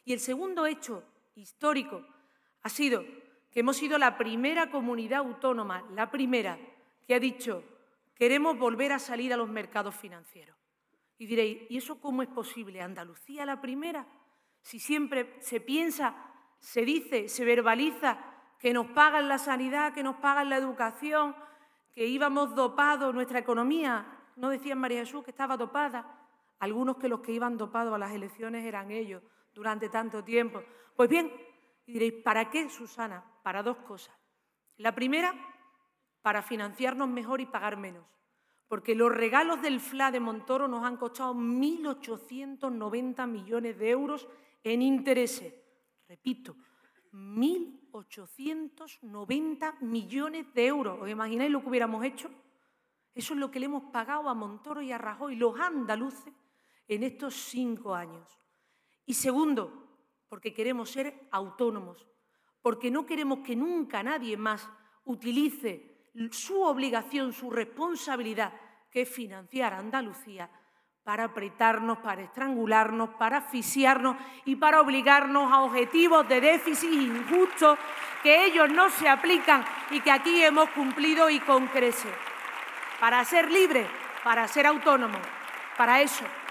Y el segundo hecho histórico ha sido que hemos sido la primera comunidad autónoma, la primera, que ha dicho queremos volver a salir a los mercados financieros. Y diréis, ¿y eso cómo es posible? ¿Andalucía la primera? Si siempre se piensa, se dice, se verbaliza que nos pagan la sanidad, que nos pagan la educación, que íbamos dopados, nuestra economía, ¿no decía María Jesús que estaba dopada? Algunos que los que iban dopados a las elecciones eran ellos durante tanto tiempo. Pues bien, y diréis, ¿para qué, Susana? Para dos cosas. La primera, para financiarnos mejor y pagar menos. Porque los regalos del FLA de Montoro nos han costado 1.890 millones de euros en intereses. Repito, 1.890 millones de euros. ¿Os imagináis lo que hubiéramos hecho? Eso es lo que le hemos pagado a Montoro y a Rajoy, los andaluces, en estos 5 años. Y segundo, porque queremos ser autónomos, porque no queremos que nunca nadie más utilice su obligación, su responsabilidad, que es financiar a Andalucía, para apretarnos, para estrangularnos, para asfixiarnos y para obligarnos a objetivos de déficit injustos que ellos no se aplican y que aquí hemos cumplido y con creces. Para ser libres, para ser autónomos, para eso